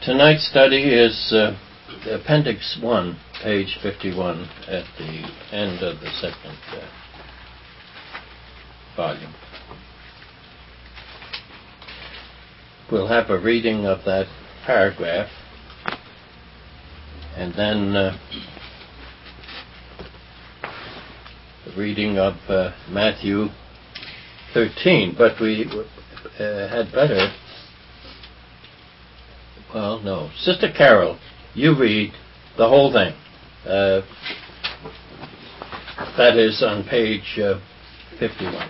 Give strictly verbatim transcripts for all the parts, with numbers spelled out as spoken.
Tonight's study is uh, Appendix one, page fifty-one, at the end of the second uh, volume. We'll have a reading of that paragraph, and then uh, the reading of uh, Matthew thirteen. But we uh, had better... Well, no. Sister Carol, you read the whole thing. Uh, that is on page uh, fifty-one.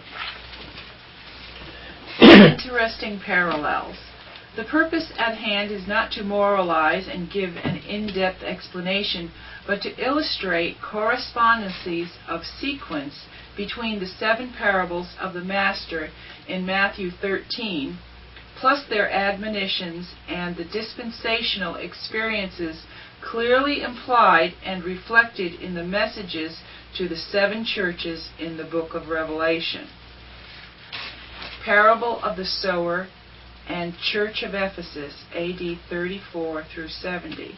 Interesting parallels. The purpose at hand is not to moralize and give an in-depth explanation, but to illustrate correspondences of sequence between the seven parables of the Master in Matthew thirteen, plus their admonitions and the dispensational experiences clearly implied and reflected in the messages to the seven churches in the book of Revelation. Parable of the Sower and Church of Ephesus, A D thirty-four through seventy.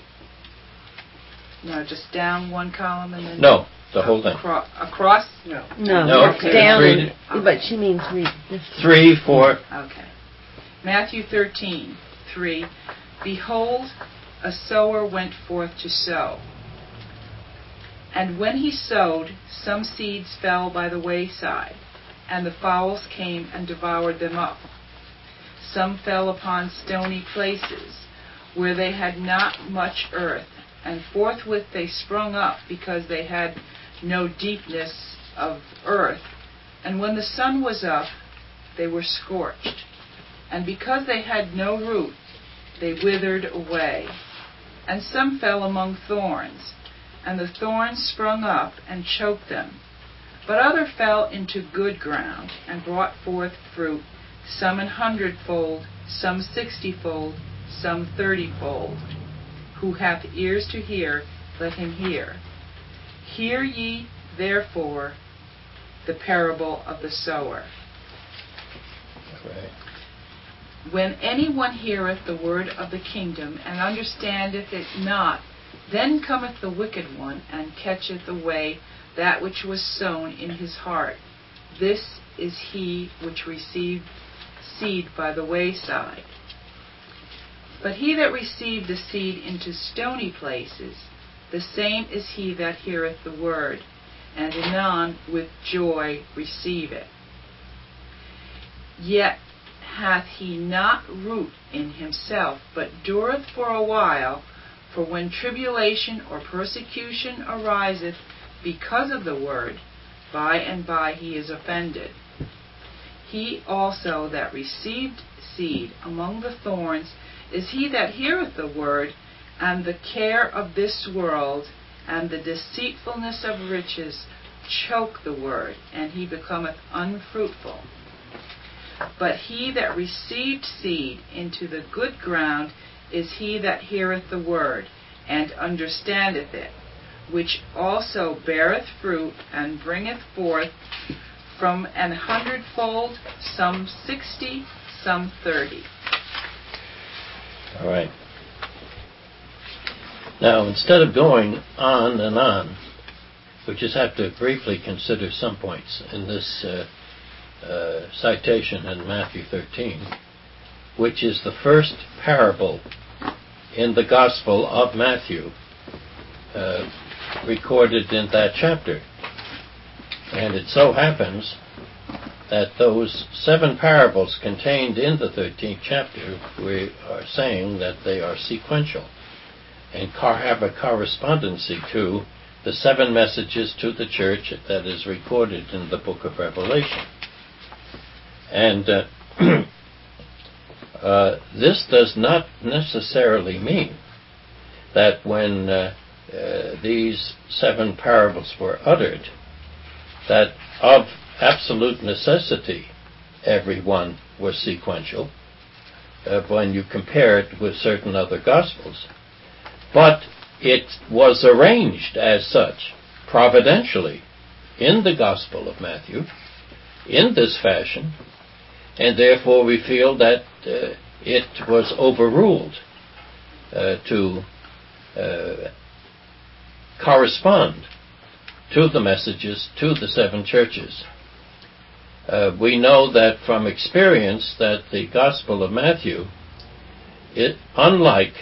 Now just down one column and then... No, the whole thing. Acro- across? No. No, No, okay. Down, read and, it. but she means read this. Three, four. Okay. Matthew thirteen, three. Behold, a sower went forth to sow. And when he sowed, some seeds fell by the wayside, and the fowls came and devoured them up. Some fell upon stony places, where they had not much earth, and forthwith they sprung up, because they had no deepness of earth. And when the sun was up, they were scorched. And because they had no root, they withered away. And some fell among thorns, and the thorns sprung up and choked them. But other fell into good ground, and brought forth fruit, some an hundredfold, some sixtyfold, some thirtyfold. Who hath ears to hear, let him hear. Hear ye, therefore, the parable of the sower. Right. When anyone heareth the word of the kingdom, and understandeth it not, then cometh the wicked one, and catcheth away that which was sown in his heart. This is he which received seed by the wayside. But he that received the seed into stony places, the same is he that heareth the word, and anon with joy receive it. Yet hath he not root in himself, but dureth for a while. For when tribulation or persecution ariseth because of the word, by and by he is offended. He also that received seed among the thorns is he that heareth the word, and the care of this world and the deceitfulness of riches choke the word, and he becometh unfruitful. But he that received seed into the good ground is he that heareth the word, and understandeth it, which also beareth fruit, and bringeth forth from an hundredfold, some sixty, some thirty. All right. Now, instead of going on and on, we just have to briefly consider some points in this uh, uh, citation in Matthew thirteen, which is the first parable in the Gospel of Matthew, uh, recorded in that chapter. And it so happens that those seven parables contained in the thirteenth chapter, we are saying that they are sequential and have a correspondency to the seven messages to the church that is recorded in the book of Revelation. And uh, uh, this does not necessarily mean that when uh, uh, these seven parables were uttered, that of absolute necessity every one was sequential uh, when you compare it with certain other Gospels. But it was arranged as such, providentially, in the Gospel of Matthew, in this fashion, and therefore we feel that uh, it was overruled uh, to uh, correspond to the messages to the seven churches. Uh, we know that from experience that the Gospel of Matthew, it, unlike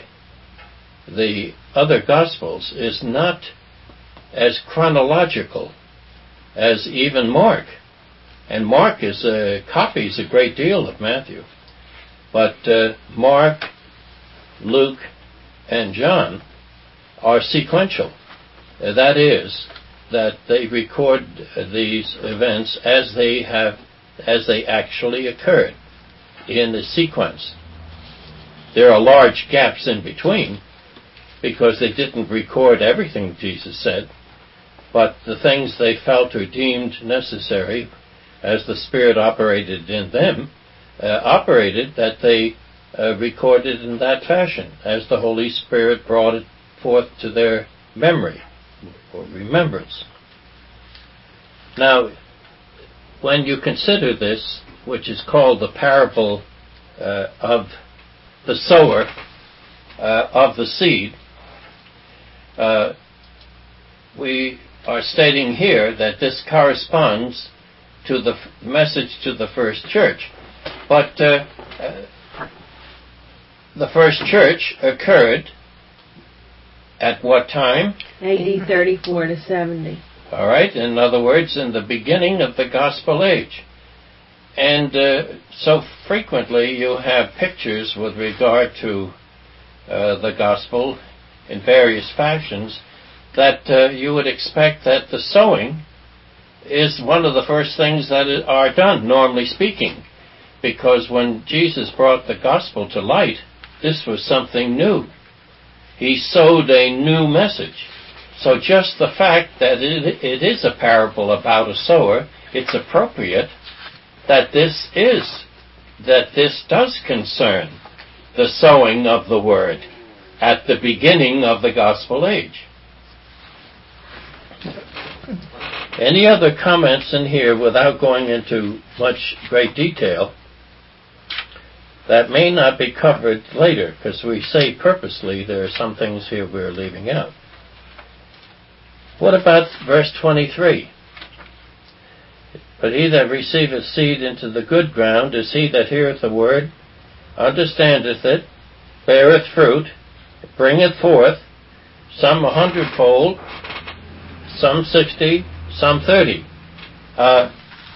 the other Gospels, is not as chronological as even Mark. And Mark is uh, copies a great deal of Matthew. But uh, Mark, Luke, and John are sequential. Uh, that is, that they record uh, these events as they have, as they actually occurred in the sequence. There are large gaps in between because they didn't record everything Jesus said, but the things they felt or deemed necessary as the Spirit operated in them, uh, operated that they uh, recorded in that fashion, as the Holy Spirit brought it forth to their memory or remembrance. Now, when you consider this, which is called the parable uh, of the sower uh, of the seed, uh, we are stating here that this corresponds to the f- message to the first church. But uh, uh, the first church occurred at what time? A D thirty-four to seventy. All right, in other words, in the beginning of the gospel age. And uh, so frequently you have pictures with regard to uh, the gospel in various fashions that uh, you would expect that the sowing is one of the first things that are done, normally speaking. Because when Jesus brought the gospel to light, this was something new. He sowed a new message. So just the fact that it, it is a parable about a sower, it's appropriate that this is, that this does concern the sowing of the word at the beginning of the gospel age. Any other comments in here without going into much great detail that may not be covered later, because we say purposely there are some things here we're leaving out. What about verse twenty-three? But he that receiveth seed into the good ground is he that heareth the word, understandeth it, beareth fruit, bringeth forth, some a hundredfold, some sixty, some thirty. Uh,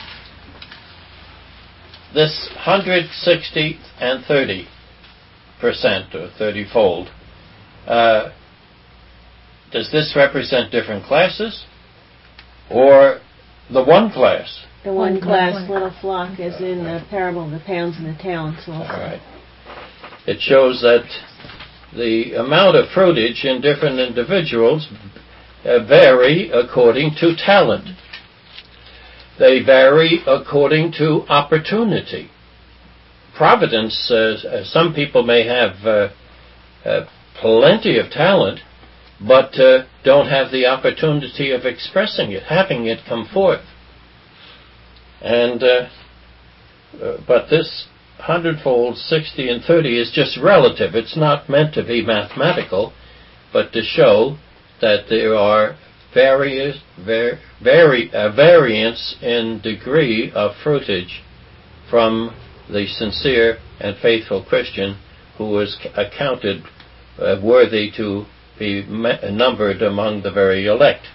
this hundred, sixty, and thirty percent, or thirty-fold, uh, does this represent different classes, or the one class? The one class little flock is in the parable of the pounds and the talents also. All right. It shows that the amount of fruitage in different individuals uh, vary according to talent. They vary according to opportunity. Providence, uh, some people may have uh, uh, plenty of talent, but uh, don't have the opportunity of expressing it, having it come forth. And uh, uh, but this hundredfold, sixty, and thirty is just relative. It's not meant to be mathematical, but to show that there are various, var, vari, uh, variance in degree of fruitage from the sincere and faithful Christian who is accounted uh, worthy to be numbered among the very elect.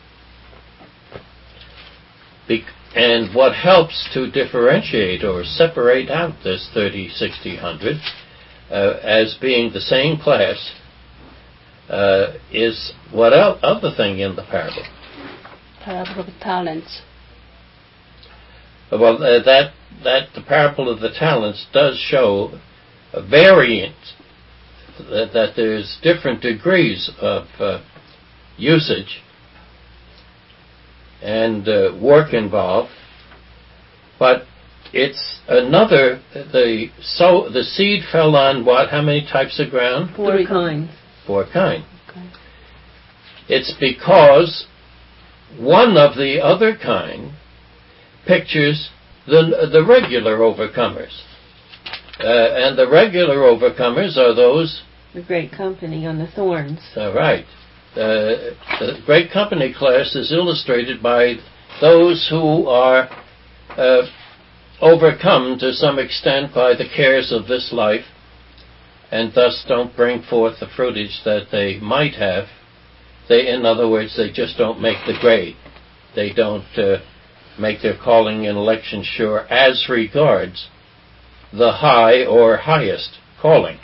Be- and what helps to differentiate or separate out this thirty, sixty, one hundred uh, as being the same class uh, is what else, other thing in the parable? Parable of talents. Well, uh, that, that the parable of the talents does show a variance, that, that there's different degrees of uh, usage and uh, work involved, but it's another, the so the seed fell on what, how many types of ground? Four Three. kinds. Four kind. Okay. It's because one of the other kind pictures the, the regular overcomers. Uh, and the regular overcomers are those The great company on the thorns. All right. Uh, the great company class is illustrated by those who are uh, overcome to some extent by the cares of this life and thus don't bring forth the fruitage that they might have. They, in other words, they just don't make the grade. They don't uh, make their calling and election sure as regards the high or highest calling.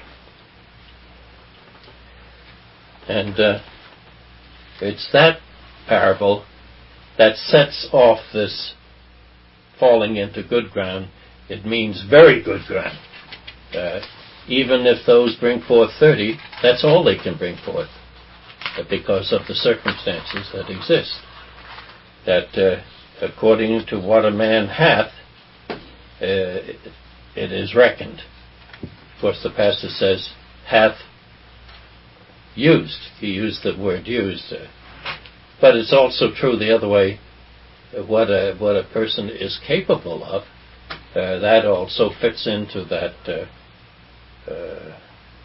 And uh, it's that parable that sets off this falling into good ground. It means very good ground. Uh, even if those bring forth thirty, that's all they can bring forth, uh, because of the circumstances that exist. That uh, according to what a man hath, uh, it is reckoned. Of course, the pastor says, hath used. He used the word used. Uh, but it's also true the other way. Uh, what a what a person is capable of, uh, that also fits into that uh, uh,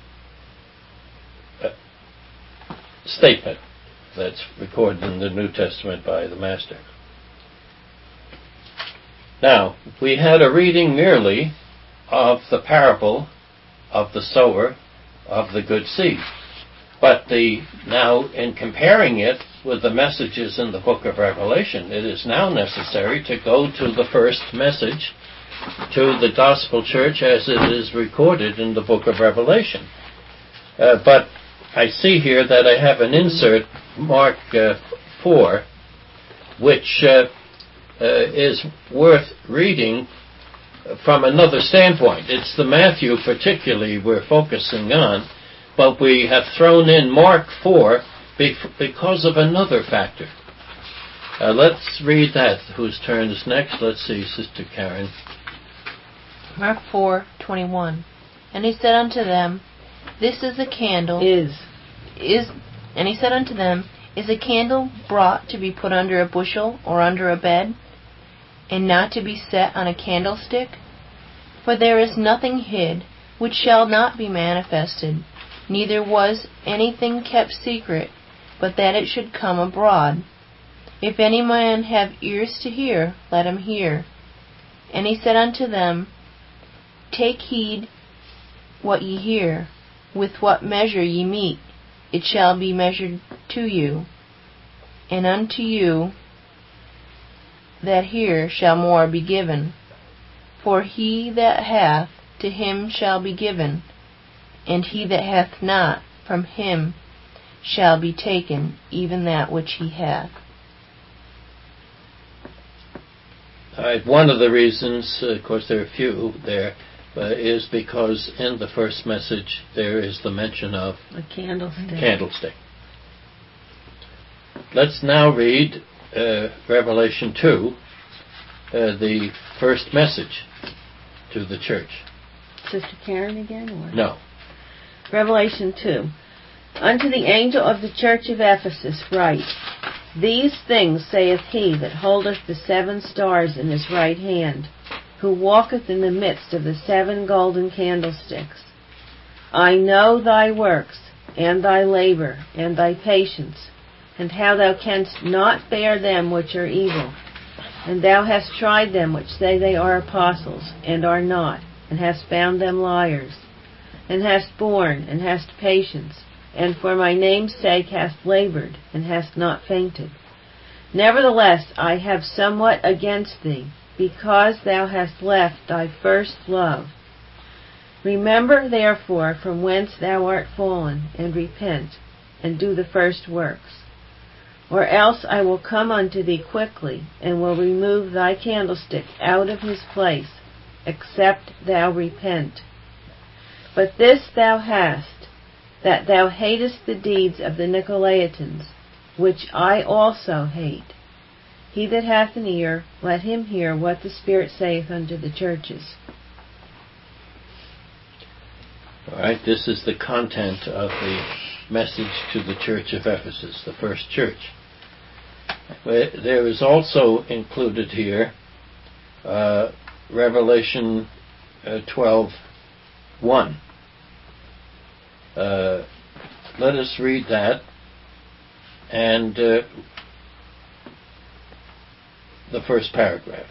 uh, statement that's recorded in the New Testament by the Master. Now, we had a reading merely of the parable of the sower of the good seed. But the now, in comparing it with the messages in the book of Revelation, it is now necessary to go to the first message to the gospel church as it is recorded in the book of Revelation. Uh, but I see here that I have an insert, Mark uh, four, which uh, uh, is worth reading from another standpoint. It's the Matthew particularly we're focusing on, but we have thrown in Mark four because of another factor. Uh, let's read that. Whose turn is next? Let's see, Sister Karen. Mark four twenty-one. And he said unto them, This is a candle. Is. Is. And he said unto them, Is a candle brought to be put under a bushel or under a bed, and not to be set on a candlestick? For there is nothing hid which shall not be manifested, neither was anything kept secret, but that it should come abroad. If any man have ears to hear, let him hear. And he said unto them, Take heed what ye hear. With what measure ye mete, it shall be measured to you. And unto you that hear shall more be given. For he that hath, to him shall be given, and he that hath not, from him shall be taken even that which he hath. All right, one of the reasons, of course there are a few there, uh, is because in the first message there is the mention of a candlestick. candlestick. Let's now read uh, Revelation two, uh, the first message to the church. Sister Karen again? Or? No. Revelation two. Unto the angel of the church of Ephesus write, These things saith he that holdeth the seven stars in his right hand, who walketh in the midst of the seven golden candlesticks. I know thy works, and thy labor, and thy patience, and how thou canst not bear them which are evil. And thou hast tried them which say they are apostles, and are not, and hast found them liars, and hast borne, and hast patience, and for my name's sake hast labored, and hast not fainted. Nevertheless, I have somewhat against thee, because thou hast left thy first love. Remember therefore from whence thou art fallen, and repent, and do the first works. Or else I will come unto thee quickly, and will remove thy candlestick out of his place, except thou repent. But this thou hast, that thou hatest the deeds of the Nicolaitans, which I also hate. He that hath an ear, let him hear what the Spirit saith unto the churches. All right, this is the content of the message to the church of Ephesus, the first church. There is also included here uh, Revelation uh, twelve one. uh, let us read that. And uh, the first paragraph.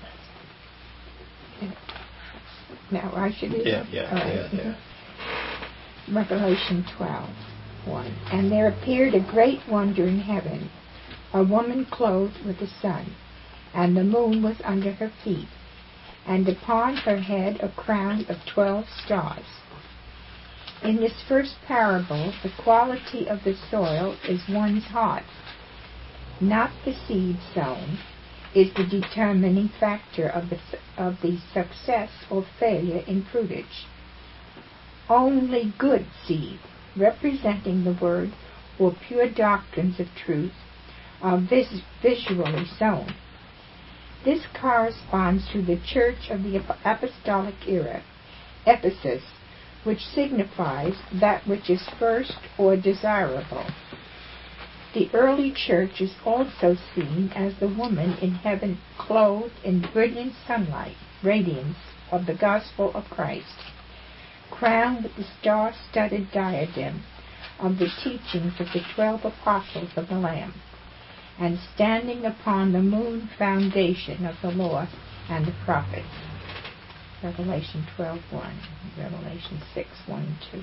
Now I should read Yeah, it? yeah, All right. yeah, yeah. Mhm. Revelation twelve, one. And there appeared a great wonder in heaven, a woman clothed with the sun, and the moon was under her feet, and upon her head a crown of twelve stars. In this first parable, the quality of the soil is one's heart. Not the seed sown is the determining factor of the, of the success or failure in fruitage. Only good seed, representing the word or pure doctrines of truth, are vis- visually sown. This corresponds to the church of the apostolic era, Ephesus, which signifies that which is first or desirable. The early church is also seen as the woman in heaven clothed in brilliant sunlight, radiance of the gospel of Christ, crowned with the star-studded diadem of the teachings of the twelve apostles of the Lamb, and standing upon the moon foundation of the law and the prophets. Revelation twelve one, Revelation six one and two.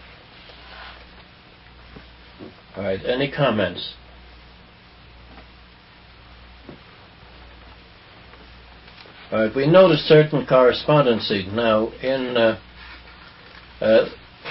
All right, any comments? All right, we notice certain correspondency. Now, in uh, uh,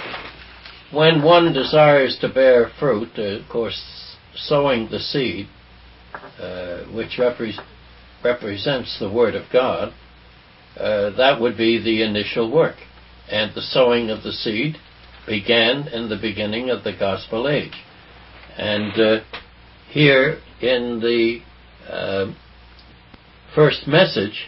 when one desires to bear fruit, uh, of course, sowing the seed, uh, which repre- represents the Word of God, uh, that would be the initial work. And the sowing of the seed began in the beginning of the gospel age. And uh, here in the uh, first message,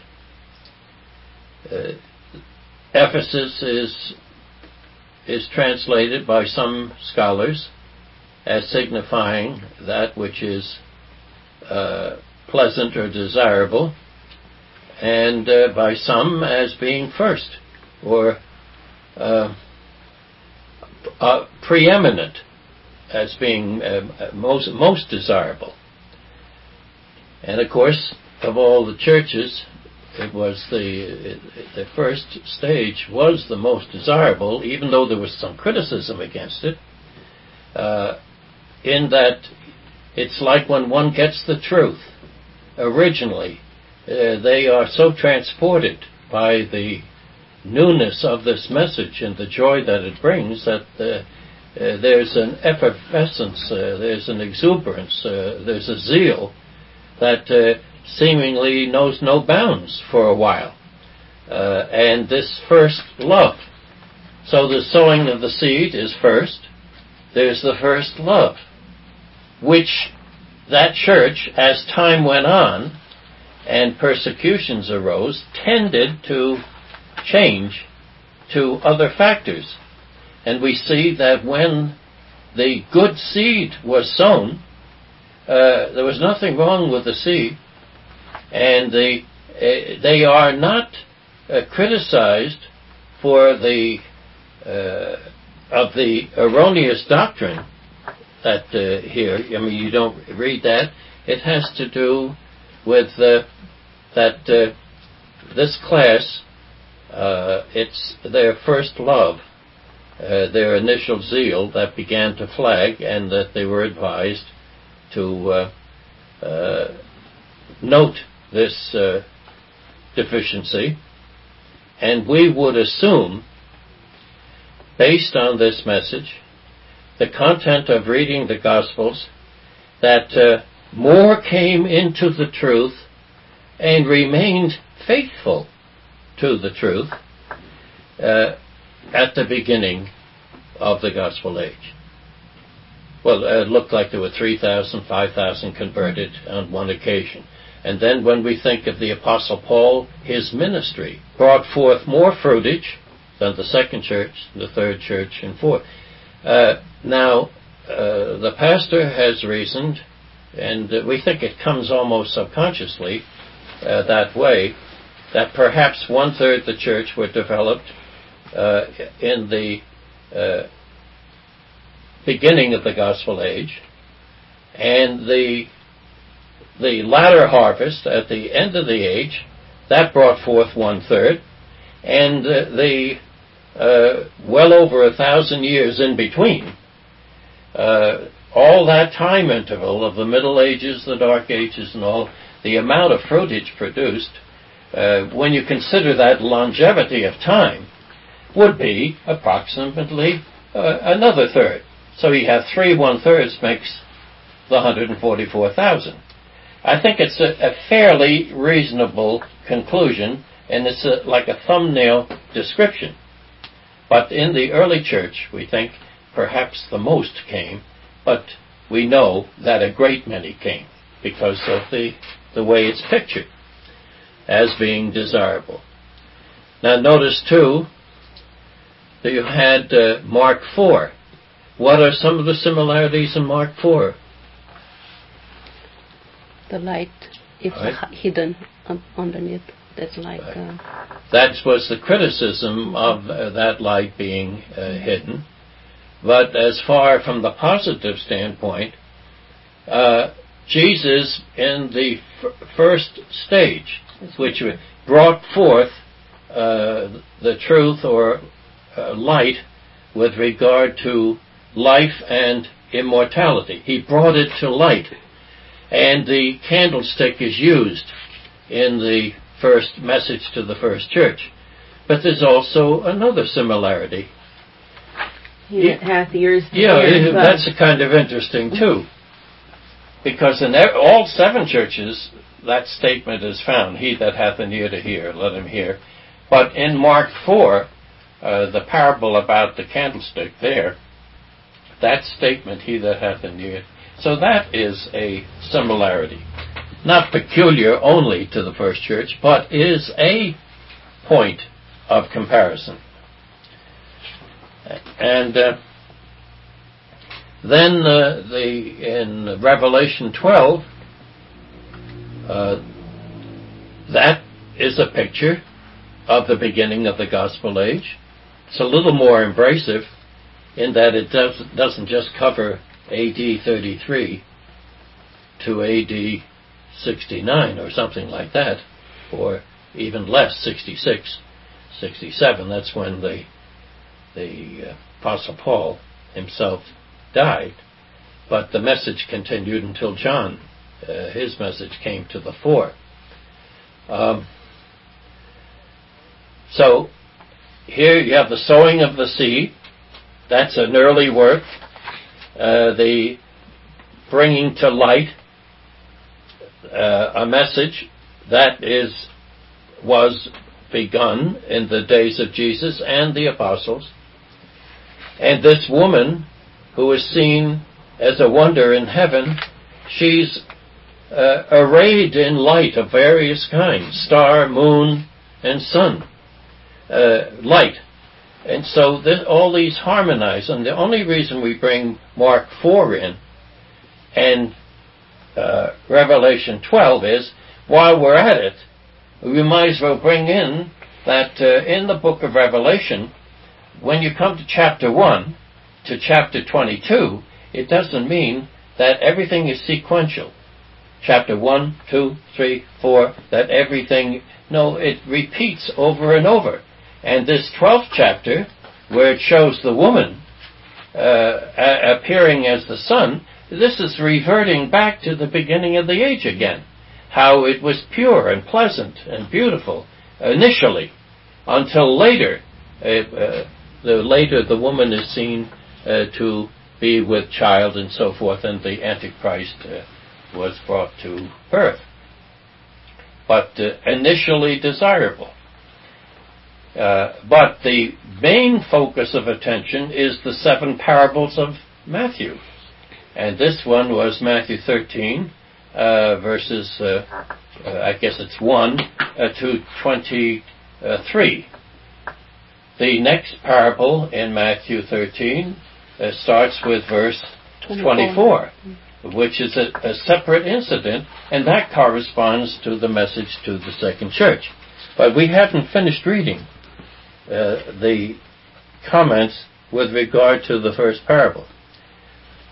uh, Ephesus is is translated by some scholars as signifying that which is uh, pleasant or desirable, and uh, by some as being first or uh, uh, preeminent, as being uh, most most desirable. And of course, of all the churches, it was the the first stage was the most desirable, even though there was some criticism against it. Uh, in that, it's like when one gets the truth originally, uh, they are so transported by the newness of this message and the joy that it brings that uh, uh, there's an effervescence, uh, there's an exuberance, uh, there's a zeal that uh, seemingly knows no bounds for a while. Uh, and this first love. So the sowing of the seed is first. There's the first love, which that church, as time went on and persecutions arose, tended to change to other factors. And we see that when the good seed was sown, uh, there was nothing wrong with the seed, and they, uh, they are not uh, criticized for the uh, of the erroneous doctrine that uh, here, I mean, you don't read that. It has to do with uh, that uh, this class, uh, it's their first love, uh, their initial zeal that began to flag, and that they were advised to uh, uh, note this uh, deficiency. And we would assume, based on this message, the content of reading the Gospels, that uh, more came into the truth and remained faithful to the truth uh, at the beginning of the Gospel age. Well, it looked like there were three thousand, five thousand converted on one occasion. And then when we think of the Apostle Paul, his ministry brought forth more fruitage than the second church, the third church, and fourth. Uh, now, uh, the pastor has reasoned, and uh, we think it comes almost subconsciously uh, that way, that perhaps one-third the church were developed uh, in the uh, beginning of the gospel age, and the the latter harvest at the end of the age, that brought forth one-third, and uh, the uh, well over a thousand years in between, uh, all that time interval of the Middle Ages, the Dark Ages, and all, the amount of fruitage produced, uh, when you consider that longevity of time, would be approximately uh, another third. So you have three one-thirds makes the one hundred forty-four thousand. I think it's a, a fairly reasonable conclusion, and it's a, like a thumbnail description. But in the early church, we think perhaps the most came, but we know that a great many came because of the, the way it's pictured as being desirable. Now notice too that you had uh, Mark four. What are some of the similarities in Mark four? The light is Right. hidden un- underneath. That's like. Uh, That was the criticism of uh, that light being uh, hidden. But as far from the positive standpoint, uh, Jesus in the f- first stage, which brought forth uh, the truth or uh, light with regard to life and immortality. He brought it to light. And the candlestick is used in the first message to the first church. But there's also another similarity. He that hath ears to Yeah, hear. it- that's a kind of interesting too. Because in e- all seven churches, that statement is found. He that hath an ear to hear, let him hear. But in Mark four, uh, the parable about the candlestick there, that statement, he that hath an ear. So that is a similarity. Not peculiar only to the first church, but is a point of comparison. And uh, then uh, the in Revelation twelve, uh, that is a picture of the beginning of the gospel age. It's a little more embracive in that it does, doesn't just cover A D thirty-three to A D sixty-nine or something like that, or even less, sixty-six, sixty-seven. That's when the the uh, Apostle Paul himself died. But the message continued until John, uh, his message came to the fore. Um, so here you have the sowing of the seed. That's an early work. Uh, the bringing to light uh, a message that is was begun in the days of Jesus and the apostles. And this woman, who is seen as a wonder in heaven, she's uh, arrayed in light of various kinds, star, moon, and sun, uh, light. And so this, all these harmonize. And the only reason we bring Mark four in and uh, Revelation twelve is, while we're at it, we might as well bring in that uh, in the book of Revelation, when you come to chapter one to chapter twenty-two, it doesn't mean that everything is sequential. Chapter one, two, three, four, that everything, no, it repeats over and over. And this twelfth chapter, where it shows the woman uh, a- appearing as the sun, this is reverting back to the beginning of the age again. How it was pure and pleasant and beautiful initially, until later, uh, uh, the later the woman is seen uh, to be with child and so forth, and the Antichrist uh, was brought to birth. But uh, initially desirable. Uh, but the main focus of attention is the seven parables of Matthew. And this one was Matthew thirteen, uh, verses, uh, uh, I guess it's one, uh, to twenty-three. The next parable in Matthew thirteen uh, starts with verse twenty-four, which is a, a separate incident, and that corresponds to the message to the second church. But we haven't finished reading uh, the comments with regard to the first parable.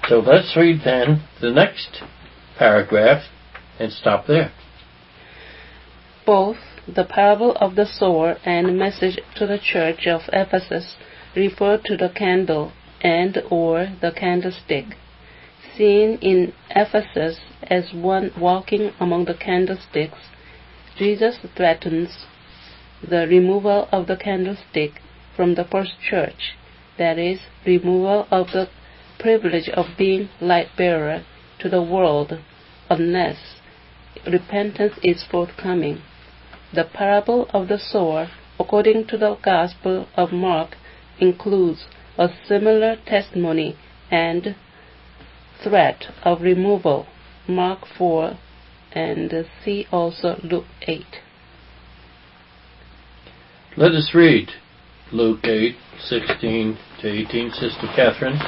So let's read then the next paragraph and stop there. Both the parable of the sower and message to the church of Ephesus refer to the candle and or the candlestick. Seen in Ephesus as one walking among the candlesticks, Jesus threatens the removal of the candlestick from the first church, that is, removal of the privilege of being light-bearer to the world unless repentance is forthcoming. The parable of the sower, according to the Gospel of Mark, includes a similar testimony and threat of removal, Mark four, and see also Luke eight. Let us read Luke eight, sixteen to eighteen, Sister Catherine.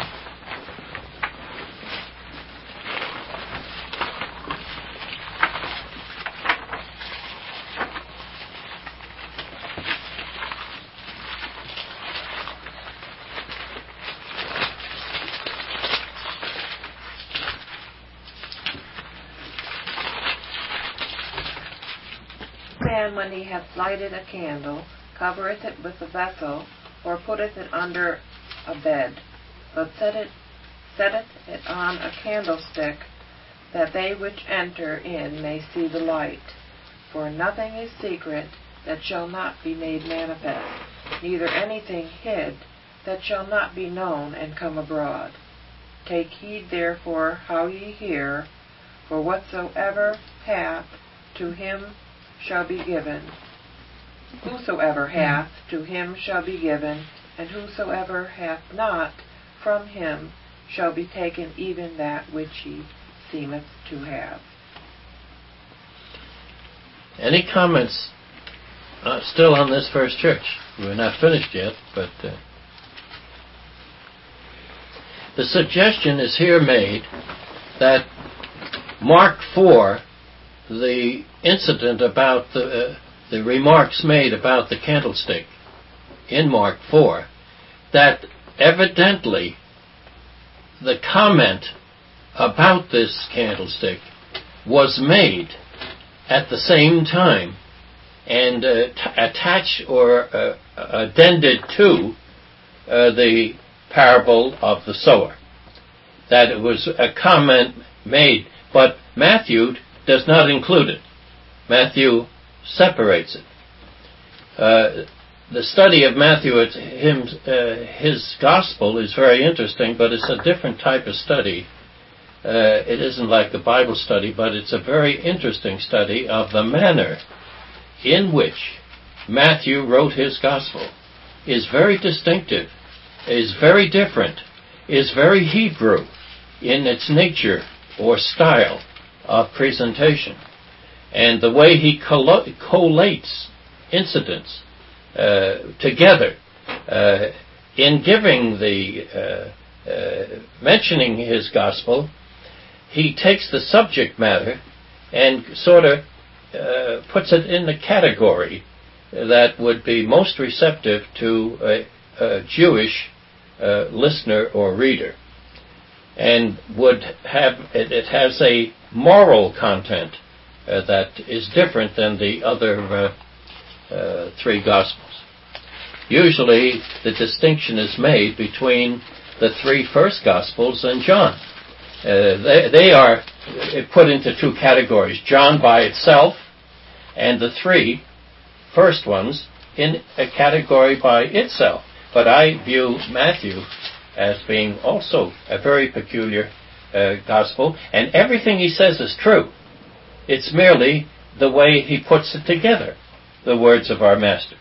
Man, when he hath lighted a candle, covereth it with a vessel, or putteth it under a bed, but set it, setteth it on a candlestick, that they which enter in may see the light. For nothing is secret that shall not be made manifest, neither anything hid that shall not be known and come abroad. Take heed therefore how ye hear, for whatsoever hath, to him shall be given. Whosoever hath, to him shall be given, and whosoever hath not, from him shall be taken even that which he seemeth to have. Any comments uh, still on this first church? We're not finished yet, but uh, the suggestion is here made that Mark four, the incident about the, uh, the remarks made about the candlestick in Mark four, that evidently the comment about this candlestick was made at the same time and uh, t- attached or uh, addended to uh, the parable of the sower. That it was a comment made, but Matthew does not include it. Matthew separates it. Uh, the study of Matthew, it's him, uh, his gospel is very interesting, but it's a different type of study. Uh, it isn't like the Bible study, but it's a very interesting study of the manner in which Matthew wrote his gospel. Is very distinctive, is very different, is very Hebrew in its nature or style of presentation. And the way he coll- collates incidents uh, together uh, in giving the, uh, uh, mentioning his gospel, he takes the subject matter and sort of uh, puts it in the category that would be most receptive to a, a Jewish uh, listener or reader, and would have it, it has a moral content uh, that is different than the other uh, uh, three Gospels. Usually, the distinction is made between the three first Gospels and John. Uh, they, they are put into two categories: John by itself, and the three first ones in a category by itself. But I view Matthew as being also a very peculiar uh, gospel, and everything he says is true. It's merely the way he puts it together, the words of our Master.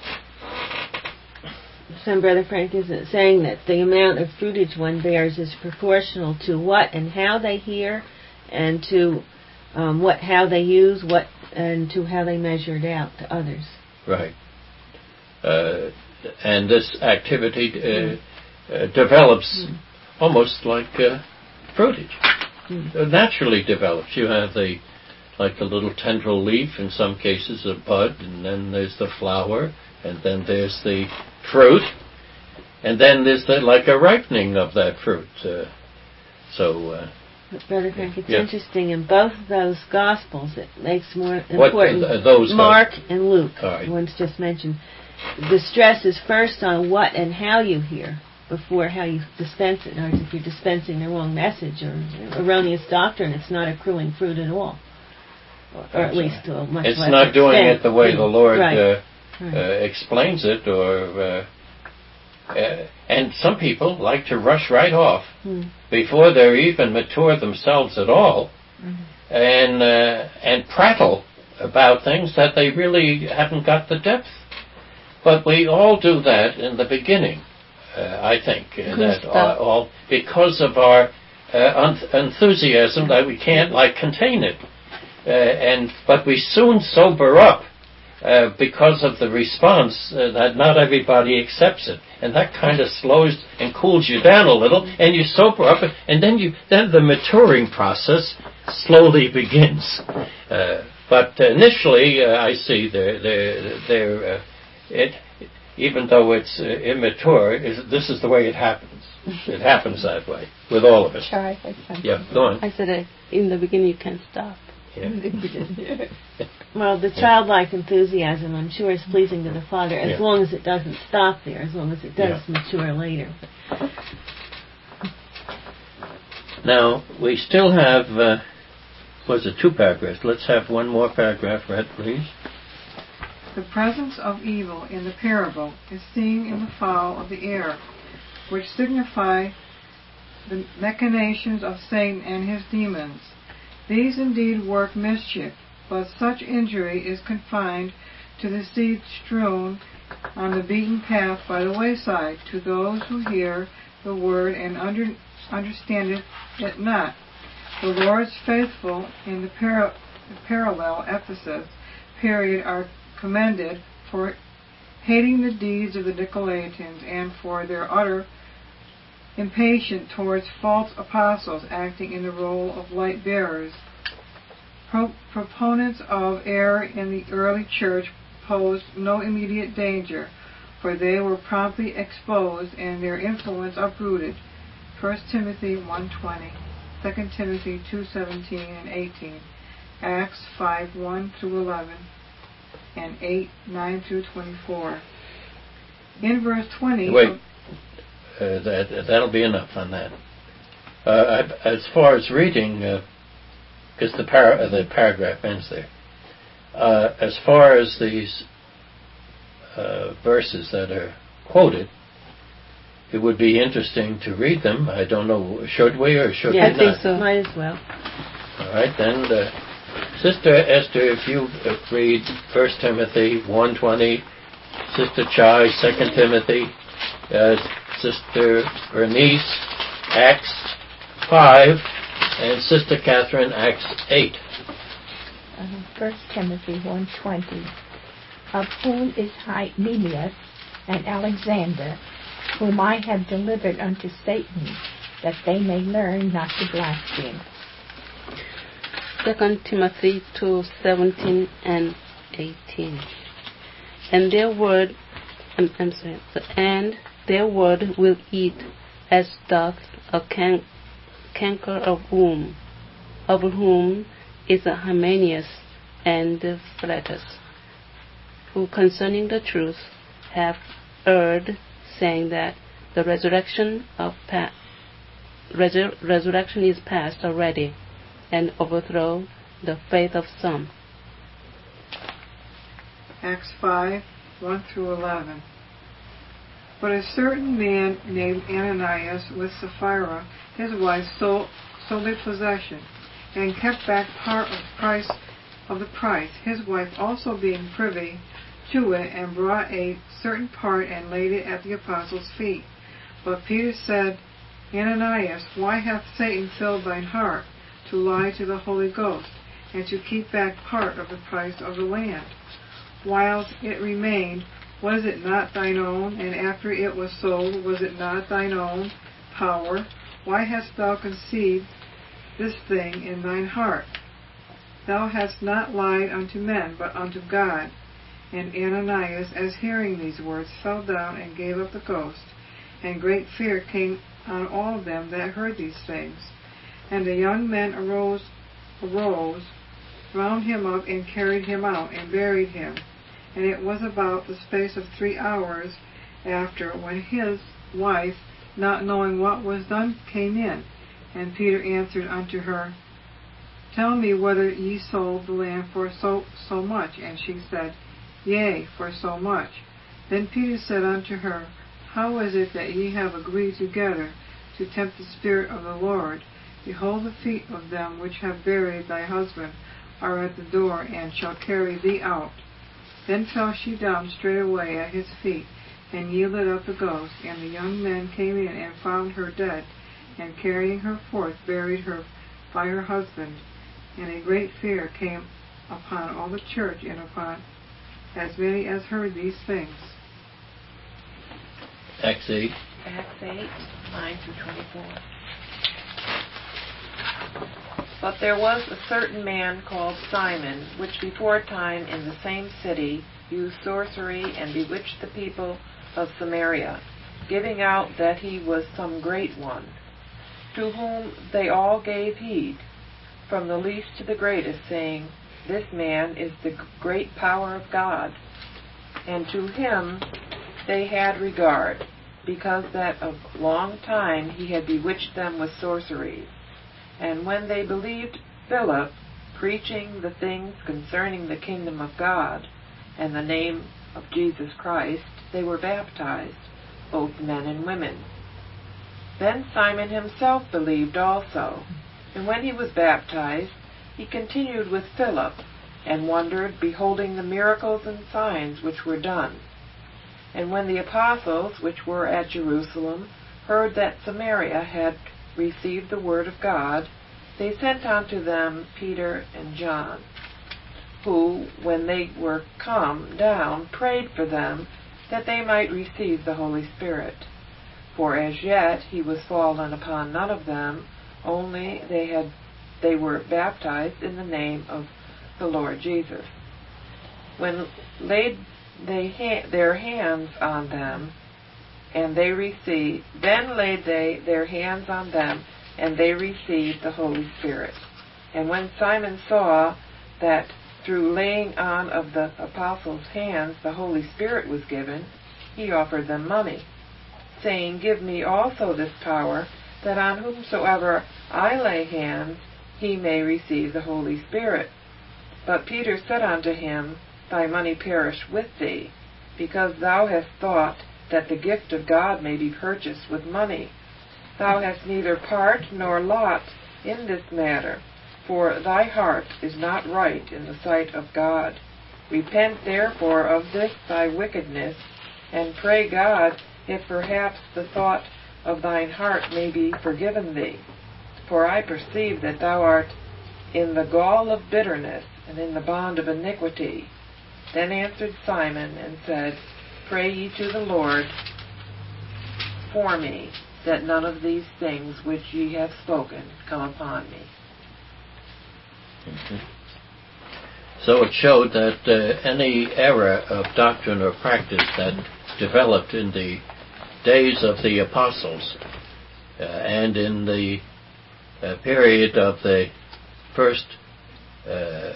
So Brother Frank isn't saying that the amount of fruitage one bears is proportional to what and how they hear, and to um, what how they use what and to how they measure it out to others. Right. Uh, and this activity uh, mm. uh, develops mm. almost like uh, fruitage. Mm. It naturally develops. You have the like the little tendril leaf, in some cases a bud, and then there's the flower, and then there's the fruit, and then there's the, like a ripening of that fruit. Uh, So, uh, But Brother Frank, it's Yeah. interesting. In both of those Gospels, it makes more What, important. uh, those Mark Gospels? and Luke, All right. the ones just mentioned. The stress is first on what and how you hear before how you dispense it. Or if you're dispensing the wrong message or erroneous doctrine, it's not accruing fruit at all. Or, or at least to a much it's lesser not doing extent. it the way the Lord Right. uh, Right. uh, explains it, or uh, uh, and some people like to rush right off Hmm. before they're even mature themselves at all, Mm-hmm. and uh, and prattle about things that they really haven't got the depth. But we all do that in the beginning, uh, I think, uh, that all, all because of our uh, un- enthusiasm that we can't like contain it, uh, and but we soon sober up. Uh, because of the response uh, that not everybody accepts it, and that kind of slows and cools you down a little, and you sober up, and then you then the maturing process slowly begins. Uh, but initially, uh, I see they're they're, they're uh, it even though it's uh, immature, is this is the way it happens. It happens that way with all of us. Shall I say something? Yeah, go on. I said uh, in the beginning you can stop. Yeah. Well, the childlike enthusiasm, I'm sure, is pleasing to the Father, as Yeah. long as it doesn't stop there, as long as it does Yeah. mature later. Now, we still have, uh, was it two paragraphs? Let's have one more paragraph read, please. The presence of evil in the parable is seen in the fowl of the air, which signify the machinations of Satan and his demons. These indeed work mischief, but such injury is confined to the seed strewn on the beaten path by the wayside, to those who hear the word and under, understand it, it not. The Lord's faithful in the, para, the parallel Ephesus period are commended for hating the deeds of the Nicolaitans and for their utter impatience towards false apostles acting in the role of light bearers. Pro- proponents of error in the early church posed no immediate danger, for they were promptly exposed and their influence uprooted. First Timothy one twenty, Second Timothy two seventeen and eighteen, Acts five one through eleven, and eight nine through twenty-four. In verse twenty... Wait. Uh, that that'll be enough on that. Uh, I, as far as reading, because uh, the par- uh, the paragraph ends there. Uh, as far as these uh, verses that are quoted, it would be interesting to read them. I don't know, should we or should Yeah, we I not? think so. Might as well. All right, then, uh, Sister Esther, if you uh, read First Timothy one twenty, Sister Chai Second Timothy. Uh, Sister Bernice, Acts five, and Sister Catherine, Acts eight. Uh, First Timothy one twenty, of whom is Hymenaeus and Alexander, whom I have delivered unto Satan, that they may learn not to blaspheme. Second Timothy two seventeen and eighteen. And their word, I'm, I'm sorry, and their word will eat as doth a can- canker of womb, of whom is a Hymenaeus and Philetus, who concerning the truth have erred, saying that the resurrection of pa- resur- resurrection is past already, and overthrow the faith of some. Acts five one through eleven. But a certain man named Ananias with Sapphira, his wife, sold, sold a possession, and kept back part of the price of the price. His wife also being privy to it, and brought a certain part and laid it at the apostles' feet. But Peter said, Ananias, why hath Satan filled thine heart to lie to the Holy Ghost, and to keep back part of the price of the land? Whilst it remained, was it not thine own? And after it was sold, was it not thine own power? Why hast thou conceived this thing in thine heart? Thou hast not lied unto men, but unto God. And Ananias, as hearing these words, fell down and gave up the ghost. And great fear came on all them that heard these things. And the young men arose, arose, wound him up, and carried him out, and buried him. And it was about the space of three hours after, when his wife, not knowing what was done, came in. And Peter answered unto her, Tell me whether ye sold the land for so so much. And she said, Yea, for so much. Then Peter said unto her, How is it that ye have agreed together to tempt the Spirit of the Lord? Behold, the feet of them which have buried thy husband are at the door, and shall carry thee out. Then fell she down straightway at his feet, and yielded up the ghost. And the young men came in, and found her dead, and carrying her forth, buried her by her husband. And a great fear came upon all the church, and upon as many as heard these things. Acts eight. Acts eight, nine through twenty-four. But there was a certain man called Simon, which before time in the same city used sorcery and bewitched the people of Samaria, giving out that he was some great one, to whom they all gave heed, from the least to the greatest, saying, This man is the great power of God. And to him they had regard, because that of long time he had bewitched them with sorceries. And when they believed Philip, preaching the things concerning the kingdom of God, and the name of Jesus Christ, they were baptized, both men and women. Then Simon himself believed also, and when he was baptized, he continued with Philip, and wondered, beholding the miracles and signs which were done. And when the apostles, which were at Jerusalem, heard that Samaria had received the word of God, they sent unto them Peter and John, who, when they were come down, prayed for them, that they might receive the Holy Spirit. For as yet he was fallen upon none of them, only they had they were baptized in the name of the Lord Jesus. When laid they ha- their hands on them, and they received, then laid they their hands on them, and they received the Holy Spirit. And when Simon saw that through laying on of the apostles' hands the Holy Spirit was given, he offered them money, saying, Give me also this power, that on whomsoever I lay hands, he may receive the Holy Spirit. But Peter said unto him, Thy money perish with thee, because thou hast thought that the gift of God may be purchased with money. Thou hast neither part nor lot in this matter, for thy heart is not right in the sight of God. Repent therefore of this thy wickedness, and pray God, if perhaps the thought of thine heart may be forgiven thee. For I perceive that thou art in the gall of bitterness, and in the bond of iniquity. Then answered Simon, and said, Pray ye to the Lord for me, that none of these things which ye have spoken come upon me. Mm-hmm. So it showed that uh, any error of doctrine or practice that developed in the days of the apostles uh, and in the uh, period of the first uh,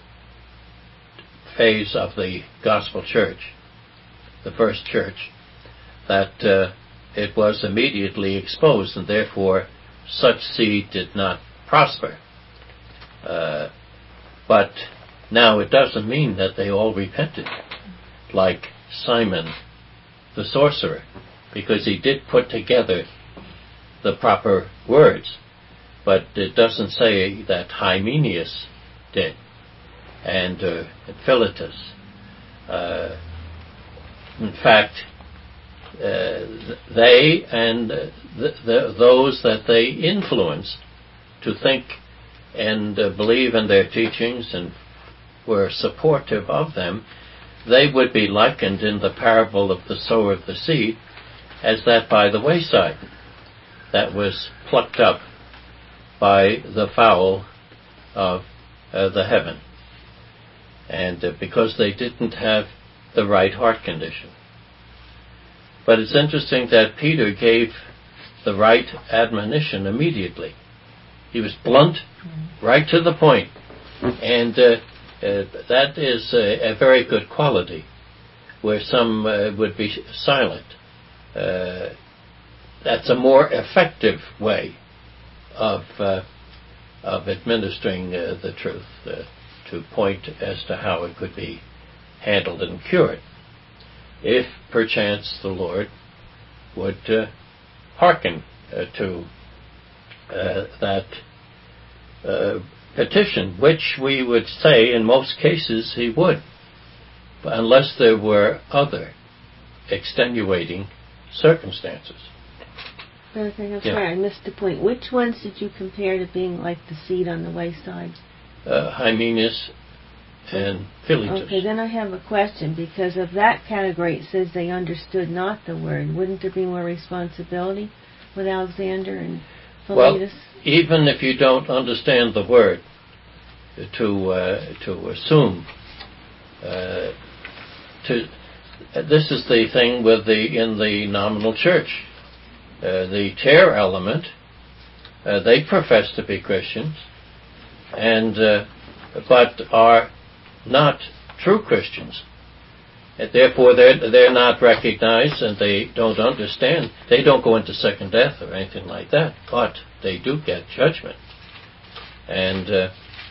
phase of the gospel church, the first church, that uh, it was immediately exposed, and therefore such seed did not prosper. Uh, but now it doesn't mean that they all repented, like Simon the sorcerer, because he did put together the proper words. But it doesn't say that Hymenaeus did, and uh, Philetus. Uh, in fact, uh, they and the, the, those that they influenced to think and uh, believe in their teachings and were supportive of them, they would be likened in the parable of the sower of the seed as that by the wayside that was plucked up by the fowl of uh, the heaven, and uh, because they didn't have the right heart condition. But it's interesting that Peter gave the right admonition immediately. He was blunt, right to the point. And uh, uh, that is a, a very good quality, where some uh, would be silent. Uh, that's a more effective way of uh, of administering uh, the truth, uh, to point as to how it could be handled and cured, if perchance the Lord would uh, hearken uh, to uh, that uh, petition, which we would say in most cases he would, unless there were other extenuating circumstances. Okay, I'm Yeah. sorry, I missed the point. Which ones did you compare to being like the seed on the wayside? Uh, Hymenaeus and Philetus. Okay, then I have a question. Because of that category, it says they understood not the word. Wouldn't there be more responsibility with Alexander and Philetus? Well, even if you don't understand the word, to uh, to assume uh, to this is the thing with the in the nominal church, uh, the chair element. Uh, they profess to be Christians, and uh, but are not true Christians. And therefore, they're they're not recognized, and they don't understand. They don't go into second death or anything like that, but they do get judgment. And uh,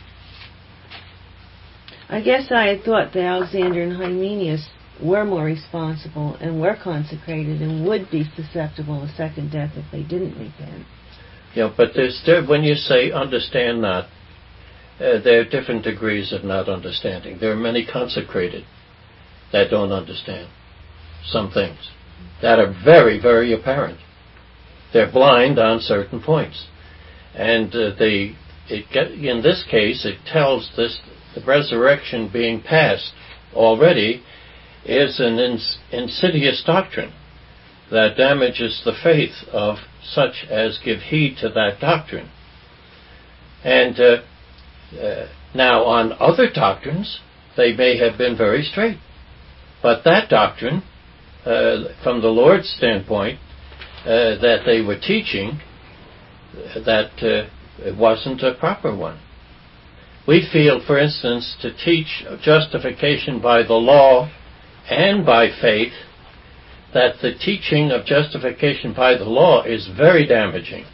I guess I had thought that Alexander and Hymenaeus were more responsible and were consecrated and would be susceptible to second death if they didn't repent. you know, but there's there, when you say understand not, uh, there are different degrees of not understanding. There are many consecrated that don't understand some things that are very, very apparent. They're blind on certain points, and uh, they it get, in this case it tells this the resurrection being past already is an ins- insidious doctrine that damages the faith of such as give heed to that doctrine. And uh, uh, now on other doctrines they may have been very straight, but that doctrine, uh, from the Lord's standpoint, uh, that they were teaching, that uh, it wasn't a proper one. We feel, for instance, to teach justification by the law and by faith, that the teaching of justification by the law is very damaging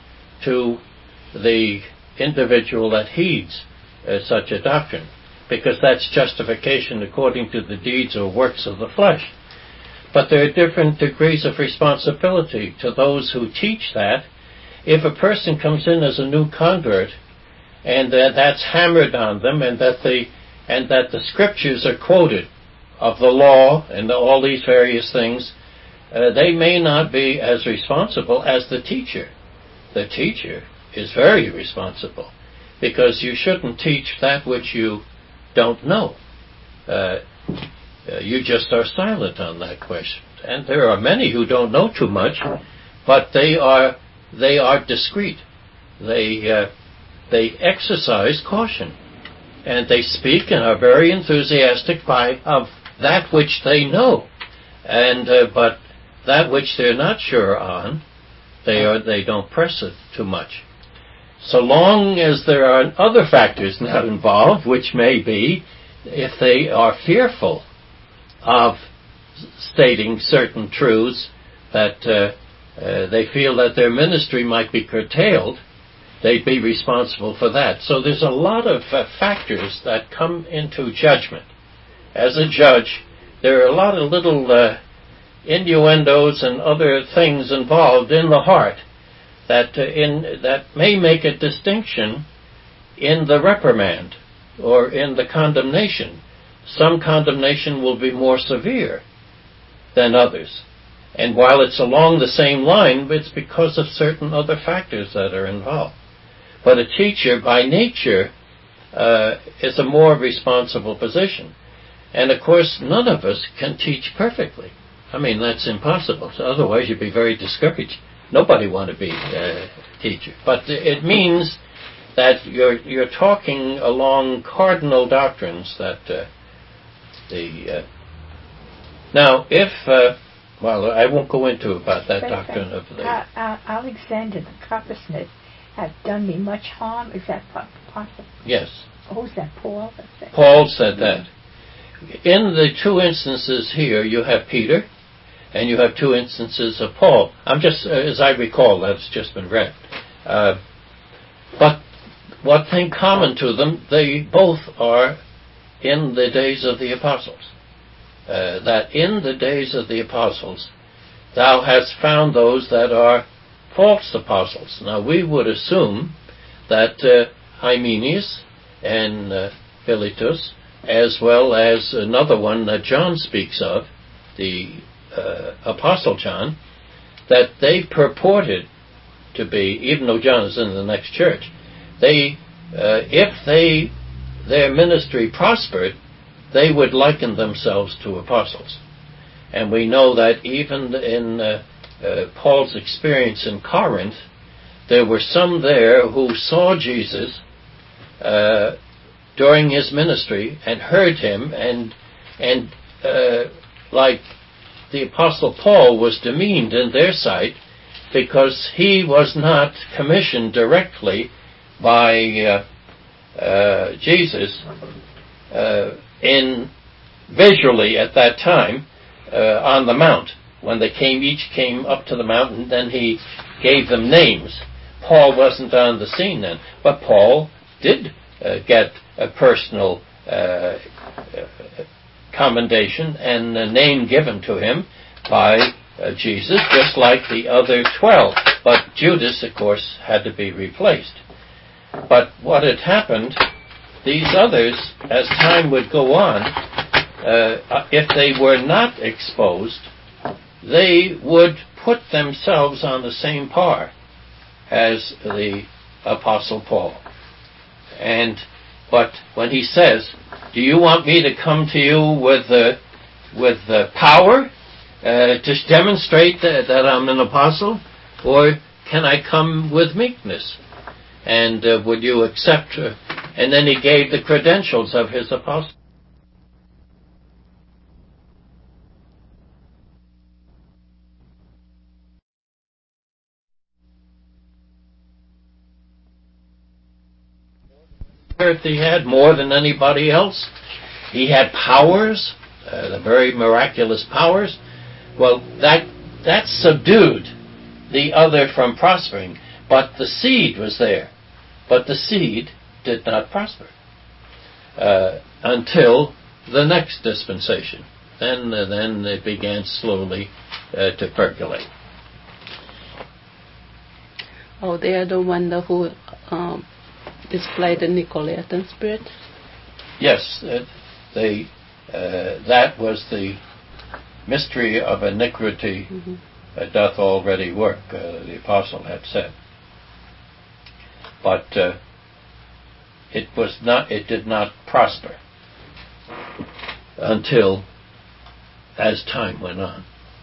to the individual that heeds uh, such a doctrine, because that's justification according to the deeds or works of the flesh. But there are different degrees of responsibility to those who teach that. If a person comes in as a new convert, and uh, that's hammered on them, and that the and that the scriptures are quoted of the law and all these various things, uh, they may not be as responsible as the teacher. The teacher is very responsible, because you shouldn't teach that which you don't know. Uh, uh, you just are silent on that question. And there are many who don't know too much, but they are they are discreet. They uh, they exercise caution, and they speak and are very enthusiastic by of that which they know, and uh, but that which they're not sure on, they are they don't press it too much. So long as there are other factors not involved, which may be if they are fearful of stating certain truths, that uh, uh, they feel that their ministry might be curtailed, they'd be responsible for that. So there's a lot of uh, factors that come into judgment. As a judge, there are a lot of little uh, innuendos and other things involved in the heart that uh, in that may make a distinction in the reprimand or in the condemnation. Some condemnation will be more severe than others. And while it's along the same line, it's because of certain other factors that are involved. But a teacher, by nature, uh, is a more responsible position. And of course, none of us can teach perfectly. I mean, that's impossible. So otherwise, you'd be very discouraged. Nobody want to be a teacher. But it means that you're you're talking along cardinal doctrines that uh, the uh, now if uh, well I won't go into about that But, doctrine uh, of the uh, uh, Alexander the coppersmith had done me much harm. Is that po- possible? Yes. Oh, is that Paul? That said? Paul said that. In the two instances here, you have Peter, and you have two instances of Paul. I'm just, uh, as I recall, that's just been read. Uh, but what thing common to them, they both are in the days of the apostles. Uh, that in the days of the apostles, thou hast found those that are false apostles. Now, we would assume that uh, Hymenaeus and uh, Philetus, as well as another one that John speaks of, the uh, Apostle John, that they purported to be, even though John is in the next church, they, uh, if they, their ministry prospered, they would liken themselves to apostles. And we know that even in uh, uh, Paul's experience in Corinth, there were some there who saw Jesus uh, during his ministry and heard him, and and uh, like the Apostle Paul was demeaned in their sight because he was not commissioned directly by uh, uh, Jesus uh, in visually at that time uh, on the mount. When they came, each came up to the mountain, then he gave them names. Paul wasn't on the scene then, but Paul did uh, get a personal uh, commendation and a name given to him by uh, Jesus, just like the other twelve. But Judas, of course, had to be replaced. But what had happened, these others, as time would go on, uh, if they were not exposed, they would put themselves on the same par as the Apostle Paul. And but when he says, "Do you want me to come to you with uh, with uh, power uh, to demonstrate that, that I'm an apostle, or can I come with meekness? And uh, would you accept?" Uh, and then he gave the credentials of his apostle. He had more than anybody else. He had powers, uh, the very miraculous powers. Well, that that subdued the other from prospering, but the seed was there. But the seed did not prosper uh, until the next dispensation. Then, uh, then it began slowly uh, to percolate. Oh, they are the one who um, displayed the Nicolaitan spirit? Yes, uh, they, uh, that was the mystery of iniquity mm-hmm. uh, doth already work, uh, the apostle had said. But uh, it was not, it did not prosper until as time went on.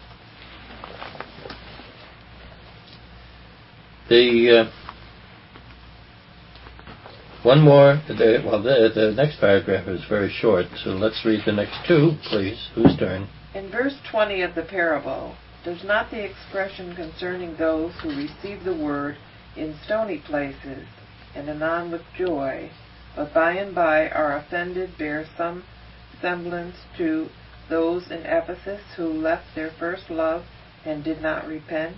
The uh, one more, the, well, the, the next paragraph is very short, so let's read the next two, please. Whose turn? In verse twenty of the parable, does not the expression concerning those who receive the word in stony places and anon with joy, but by and by are offended, bear some semblance to those in Ephesus who left their first love and did not repent?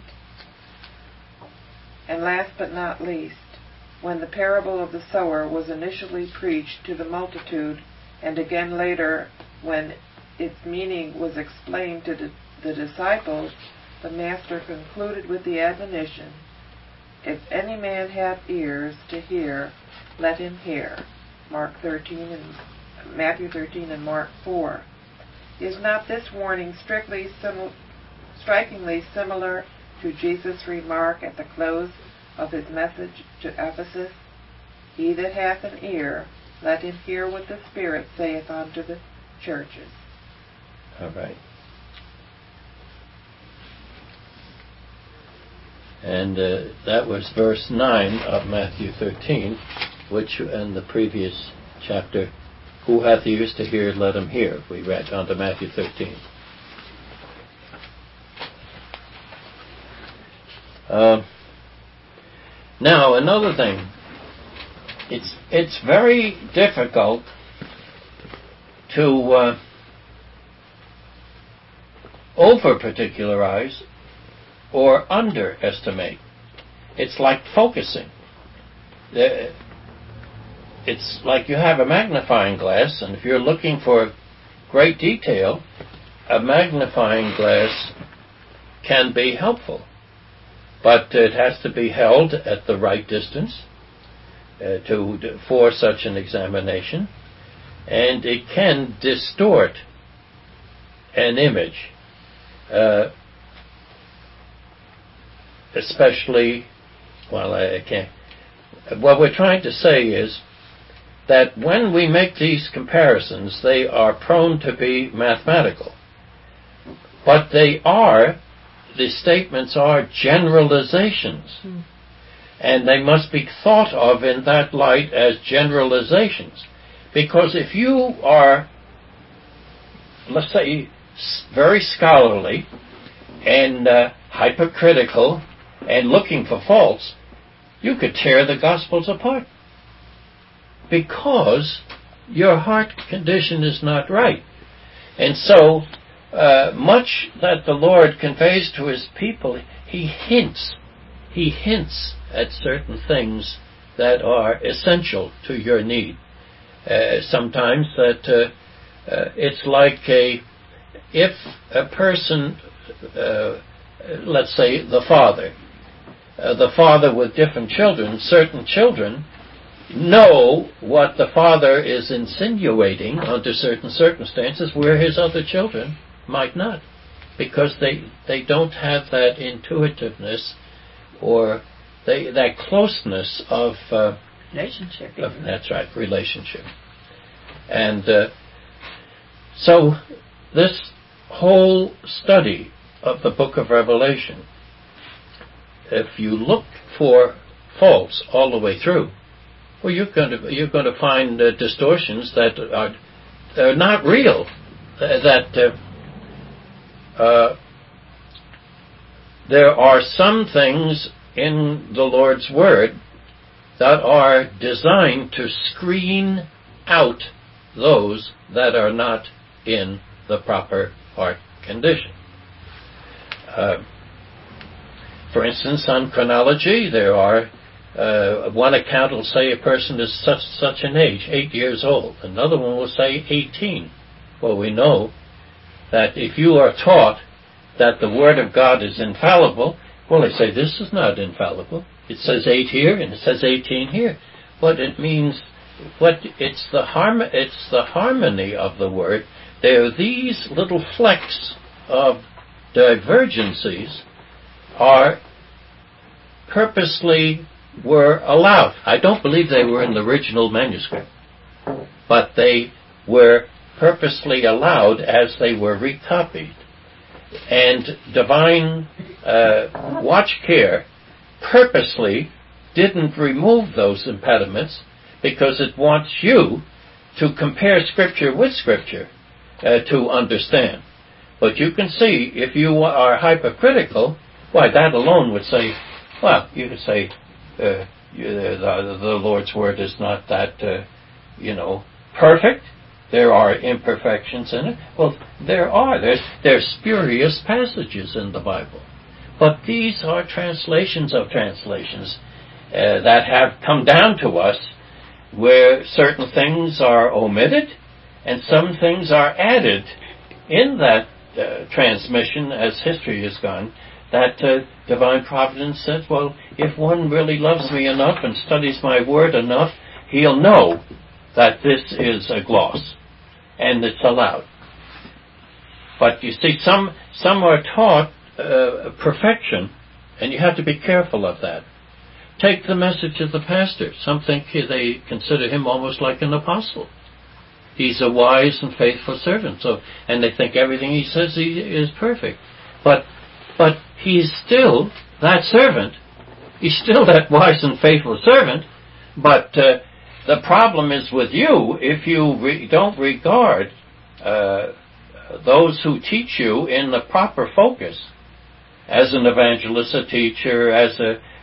And last but not least, when the parable of the sower was initially preached to the multitude, and again later when its meaning was explained to the, the disciples, the Master concluded with the admonition, "If any man have ears to hear, let him hear." Mark thirteen and Matthew thirteen and Mark four. Is not this warning strictly sim- strikingly similar to Jesus' remark at the close of his message to Ephesus? "He that hath an ear, let him hear what the Spirit saith unto the churches." All right. And uh, that was verse nine of Matthew thirteen, which in the previous chapter, "Who hath ears to hear, let him hear," we read on to Matthew thirteen. Uh, Now, another thing. It's, it's very difficult to uh, over-particularize or underestimate. It's like focusing. Uh, it's like you have a magnifying glass, and if you're looking for great detail, a magnifying glass can be helpful. But it has to be held at the right distance uh, to, for such an examination, and it can distort an image, uh, especially, well, I can't. What we're trying to say is that when we make these comparisons, they are prone to be mathematical. But they are, the statements are generalizations. Mm. And they must be thought of in that light as generalizations. Because if you are, let's say, very scholarly and uh, hypercritical and looking for faults, you could tear the Gospels apart. Because your heart condition is not right. And so, uh, much that the Lord conveys to His people, He hints. He hints at certain things that are essential to your need. Uh, sometimes that uh, uh, it's like a, if a person, uh, let's say the father, uh, the father with different children, certain children know what the father is insinuating under certain circumstances where his other children might not, because they they don't have that intuitiveness or they, that closeness of uh, relationship. Of, that's right, relationship. And uh, so this whole study of the book of Revelation, if you look for faults all the way through, well, you're going to you're going to find uh, distortions that are, are not real. Uh, that uh, uh, there are some things in the Lord's Word that are designed to screen out those that are not in the proper heart condition. Uh, for instance, on chronology, there are Uh, one account will say a person is such such an age, eight years old. Another one will say eighteen. Well, we know that if you are taught that the Word of God is infallible, well, they say this is not infallible. It says eight here and it says eighteen here. What it means, what it's the harm, it's the harmony of the Word. There are these little flecks of divergencies are purposely were allowed. I don't believe they were in the original manuscript, but they were purposely allowed as they were recopied. And divine uh, watch care purposely didn't remove those impediments because it wants you to compare Scripture with Scripture uh, to understand. But you can see, if you are hypercritical, why, that alone would say, well, you could say, Uh, the, the Lord's Word is not that, uh, you know, perfect. There are imperfections in it. Well, there are. There's, there's spurious passages in the Bible. But these are translations of translations uh, that have come down to us where certain things are omitted and some things are added in that uh, transmission as history has gone. That uh, divine providence says, well, if one really loves me enough and studies my word enough, he'll know that this is a gloss, and it's allowed. But you see, some some are taught uh, perfection, and you have to be careful of that. Take the message of the pastor. Some think they consider him almost like an apostle. He's a wise and faithful servant, so and they think everything he says he is perfect. But But he's still that servant. He's still that wise and faithful servant. But uh, the problem is with you if you re- don't regard uh, those who teach you in the proper focus, as an evangelist, a teacher, as a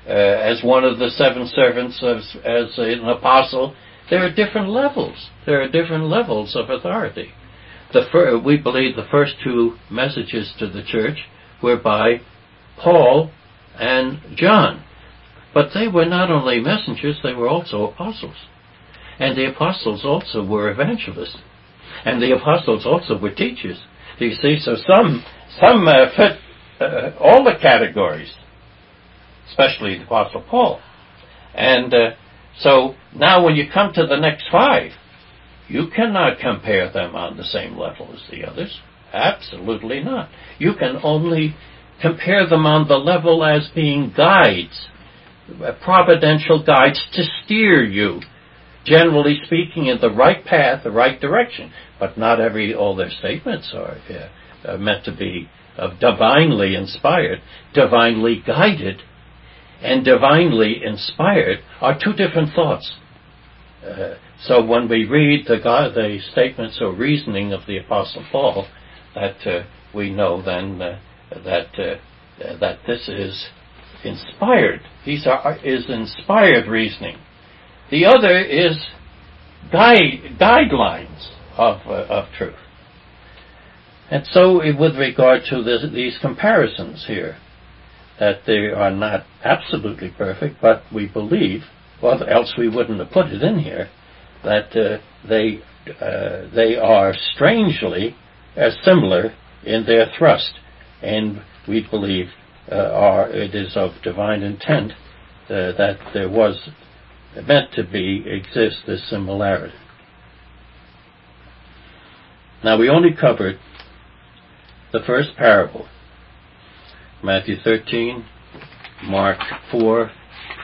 uh, as one of the seven servants, as, as an apostle. There are different levels. There are different levels of authority. The fir- we believe the first two messages to the church were by Paul and John. But they were not only messengers, they were also apostles. And the apostles also were evangelists. And the apostles also were teachers. You see, so some some uh, fit uh, all the categories, especially the Apostle Paul. And uh, so now when you come to the next five, you cannot compare them on the same level as the others. Absolutely not. You can only compare them on the level as being guides, providential guides to steer you, generally speaking, in the right path, the right direction. But not every, all their statements are uh, meant to be uh, divinely inspired. Divinely guided and divinely inspired are two different thoughts. Uh, so when we read the, God, the statements or reasoning of the Apostle Paul, that uh, we know then uh, that uh, that this is inspired. These are is inspired reasoning. The other is guide, guidelines of uh, of truth. And so, with regard to this, these comparisons here, that they are not absolutely perfect, but we believe, well, else we wouldn't have put it in here, that uh, they uh, they are strangely uh, similar in their thrust, and we believe uh, are it is of divine intent uh, that there was meant to be exist this similarity. Now we only covered the first parable, Matthew thirteen, Mark four,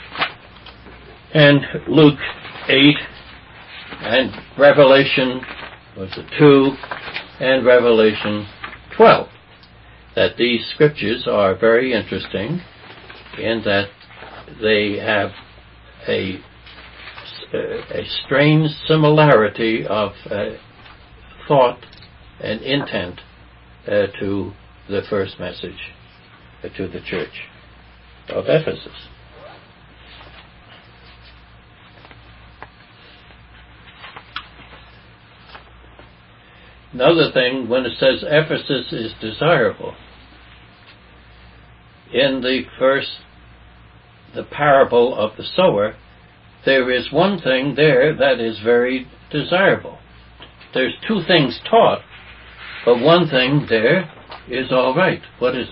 and Luke eight, and Revelation was it two, and Revelation twelve. That these scriptures are very interesting in that they have a a strange similarity of uh, thought and intent uh, to the first message uh, to the church of Ephesus. Another thing, when it says Ephesus is desirable, in the first, the parable of the sower, there is one thing there that is very desirable. There's two things taught, but one thing there is all right. What is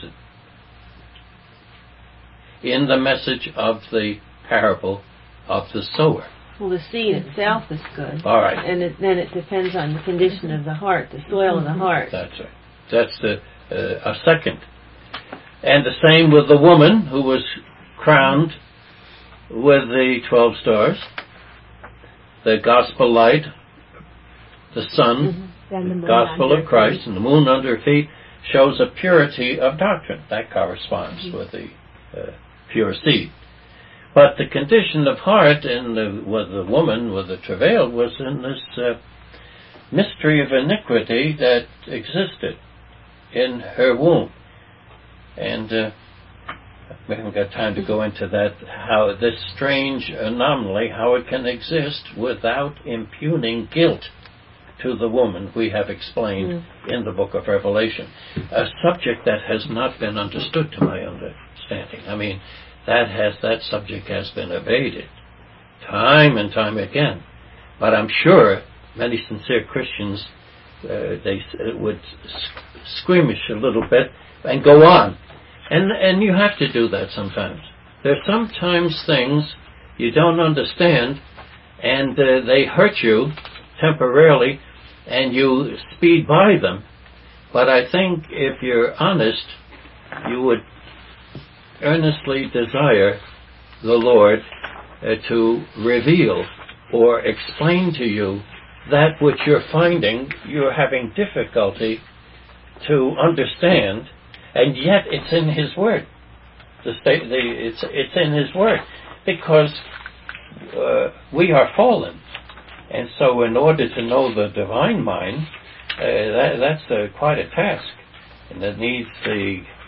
it? In the message of the parable of the sower. Well, the seed itself is good. All right. And it, then it depends on the condition of the heart, the soil of the heart. That's right. That's the uh, a second. And the same with the woman who was crowned with the twelve stars, the gospel light, the sun, Then the the moon gospel under of Christ, feet. and the moon under her feet shows a purity of doctrine. That corresponds mm-hmm. with the uh, pure seed. But the condition of heart in the, with the woman with the travail was in this uh, mystery of iniquity that existed in her womb. And uh, we haven't got time to go into that, how this strange anomaly, how it can exist without impugning guilt to the woman, we have explained mm. in the book of Revelation. A subject that has not been understood to my understanding. I mean, that has that subject has been evaded time and time again. But I'm sure many sincere Christians, uh, they uh, would squeamish a little bit and go on. And and you have to do that sometimes. There's sometimes things you don't understand, and uh, they hurt you temporarily, and you speed by them. But I think if you're honest, you would earnestly desire the Lord uh, to reveal or explain to you that which you're finding you're having difficulty to understand. And yet it's in His Word. The state, the, it's it's in His Word, because uh, we are fallen, and so in order to know the divine mind, uh, that, that's uh, quite a task, and that needs the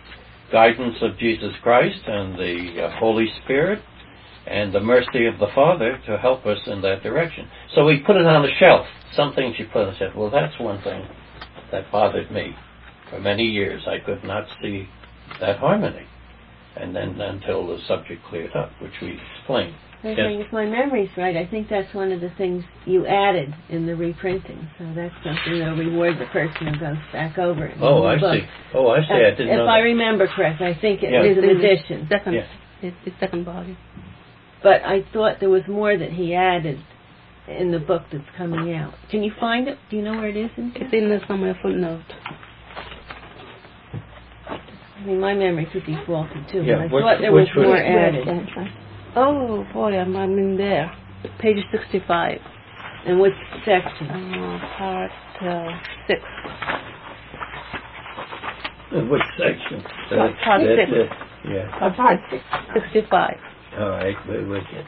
guidance of Jesus Christ and the uh, Holy Spirit and the mercy of the Father to help us in that direction. So we put it on the shelf. Some things you put on the shelf. Well, that's one thing that bothered me. For many years I could not see that harmony. And then until the subject cleared up, which we explained. I Yes. think if my memory's right, I think that's one of the things you added in the reprinting. So that's something that'll reward the person who goes back over it. Oh, I book. see. Oh, I see. Uh, I didn't if know I that. remember correct, I think it Yeah. is an It's in the addition. Second, Yeah. it's the second volume. But I thought there was more that he added in the book that's coming out. Can you find it? Do you know where it is? In It's in the somewhere footnote. I mean, my memory could be faulty too, Yeah, but I which- thought there was which was- more Where- added. where- Oh boy, I'm, I'm in there. Page sixty-five. And which section? Uh, part uh, six. In which section? Part- part That- six. that- yeah. About six. sixty-five. All right, we're with you.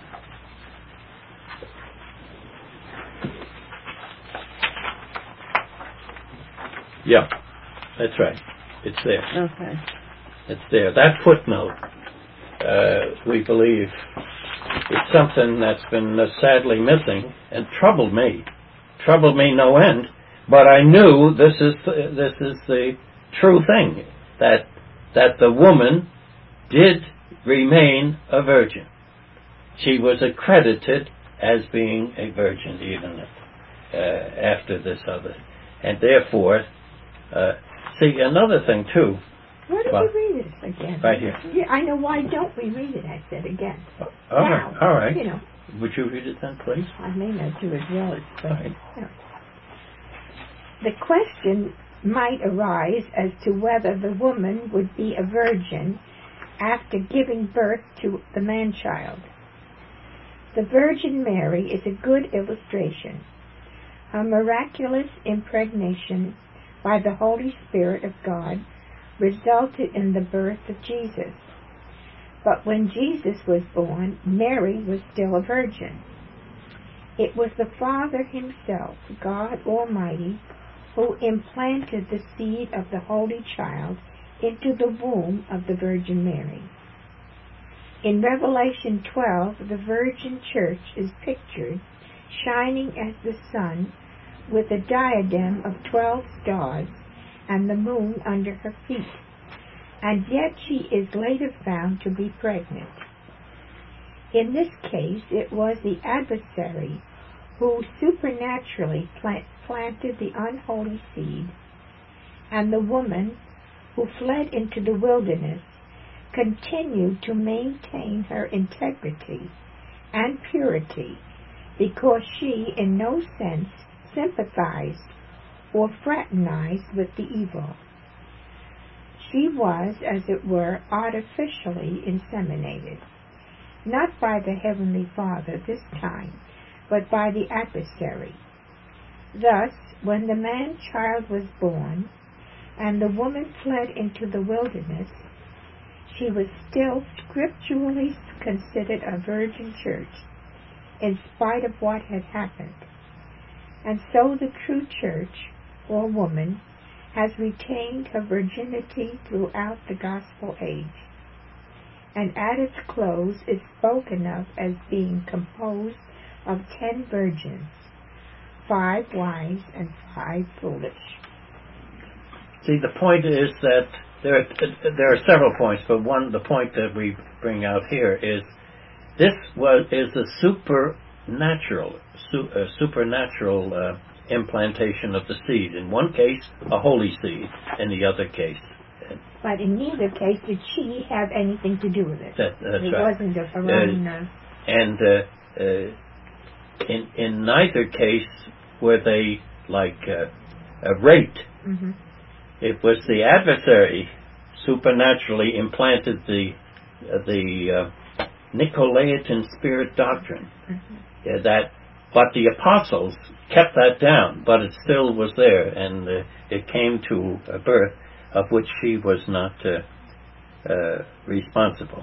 Yeah, that's right. It's there. Okay. It's there. That footnote, uh, we believe, is something that's been uh, sadly missing and troubled me. Troubled me no end. But I knew this is the, this is the true thing, that that the woman did remain a virgin. She was accredited as being a virgin even uh, after this other. And therefore, uh, see, another thing too. Why don't Well, we read it again? right here. Yeah, I know. Why don't we read it? I said again. All right, Now, all right. You know, Would you read it then, please? I may not do as well as, but Right. you know. The question might arise as to whether the woman would be a virgin after giving birth to the man-child. The Virgin Mary is a good illustration. Her miraculous impregnation by the Holy Spirit of God resulted in the birth of Jesus. But when Jesus was born, Mary was still a virgin. It was the Father himself, God Almighty, who implanted the seed of the Holy Child into the womb of the Virgin Mary. In Revelation twelve, the Virgin Church is pictured shining as the sun with a diadem of twelve stars and the moon under her feet, and yet she is later found to be pregnant. In this case, it was the adversary who supernaturally plant, planted the unholy seed, and the woman who fled into the wilderness continued to maintain her integrity and purity because she in no sense sympathized or fraternized with the evil. She was, as it were, artificially inseminated, not by the Heavenly Father this time, but by the adversary. Thus, when the man-child was born, and the woman fled into the wilderness, she was still scripturally considered a virgin church, in spite of what had happened. And so the true church, or woman, has retained her virginity throughout the gospel age, and at its close is spoken of as being composed of ten virgins, five wise and five foolish. See, the point is that there are, there are several points, but one, the point that we bring out here is this was is a supernatural, su, a supernatural uh, implantation of the seed. In one case, a holy seed. In the other case, But in neither case did she have anything to do with it. that, that's it right. wasn't of her own. Uh, And uh, uh, in in neither case were they like uh, a rate. mhm. It was the adversary supernaturally implanted the uh, the uh, Nicolaitan spirit doctrine. Mhm. Uh, that, but the apostles kept that down, but it still was there, and uh, it came to a birth of which she was not uh, uh, responsible.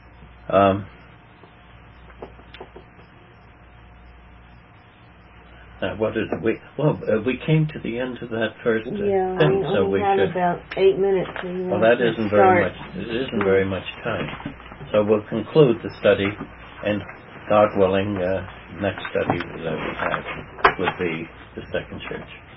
Um, Now, what did we? Well, uh, we came to the end of that first uh, Yeah, thing, we so only we have should. about eight minutes. So you Well, want that to isn't start. very much. It isn't very much time. So we'll conclude the study, and God willing, uh, next study that we have would be the second church.